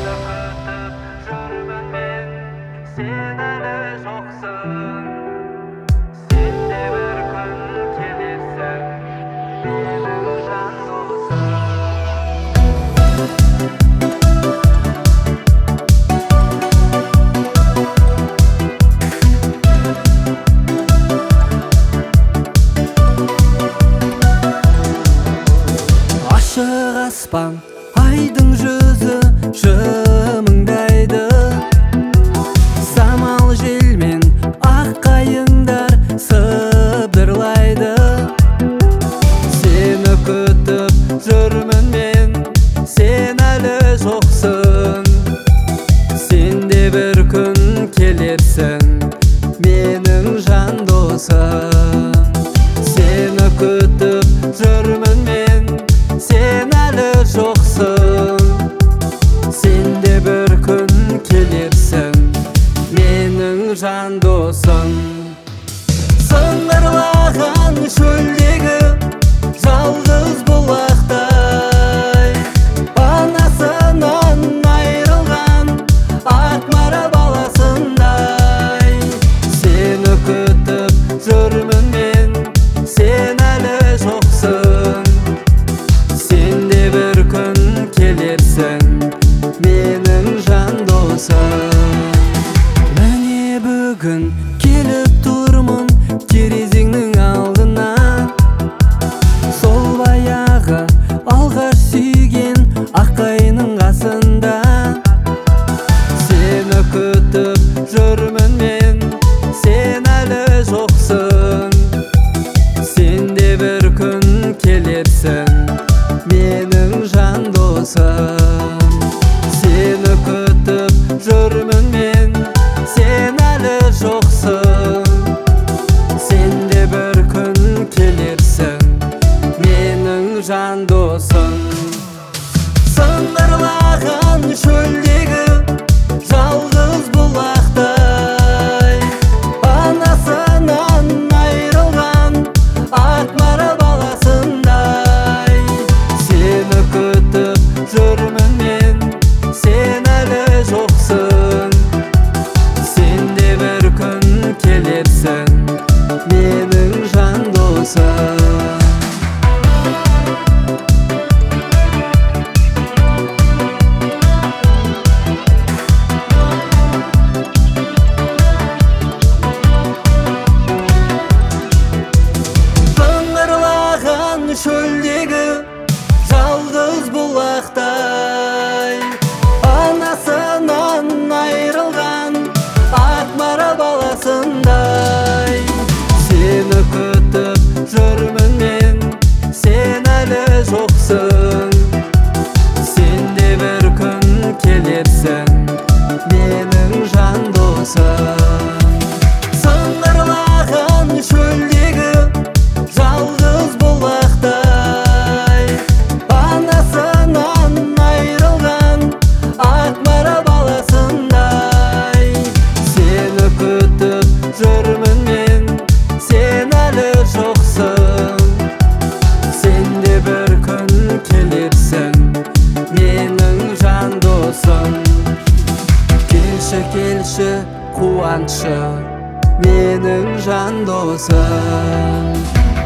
жүрмін мен, сен әлі жоқсың. Сен де бір күн келерсің, менің жан досым. Ашық аспан, айдың жүзі жымыңдайды. Самал желмен ақ қайыңдар сыбдырлайды. Сені күтіп жүрмін мен, сен әлі жоқсың. Сен де бір күн келерсің, менің жан досым. Сені күтіп жүрмін мен, сен әлі жоқсың. Сен де бір күн келерсің, менің жан досым. Сыңғырлаған шөлдегі жалғыз бұлақтай, анасынан айрылған ақ мара баласындай. Сені күтіп жүрмін мен, сен әлі жоқсың. Сен де бір күн келерсің, менің жан досым. Міне бүгін келіп тұрмын терезеңнің алдына. Сол баяғы алғаш сүйген ақ қайыңның қасында. Сені күтіп жүрмін мен, сен әлі жоқсың. Сен де бір күн келерсің, менің жан досым. Сені күтіп жүрмін мен, сен әлі жоқсың. Сен де бір күн келерсің, менің жан досым. Сыңғырлаған шөлдегі жалғыз бұлақтай, анасынан айрылған ақ мара баласындай. Сені күтіп жүрмін мен, сен әлі жоқсың. Сен де бір күн келерсің, менің жан досым. Сыңғырлаған шөлдегі жалғыз бұлақтай, анасынан айрылған ақ мара баласындай. Сені күтіп жүрмін мен, сен әлі жоқсың. Сен де бір күн келерсің, менің жан досым. Сыңғырлаған шөлдегі жалғыз бұлақтай, анасынан айрылған ақ мара баласындай. Сені күтіп жүрмін мен, сен әлі жоқсың. Сен де бір күн келерсің, менің жан досым. Келші, келші, қуаншы, менің жан досым.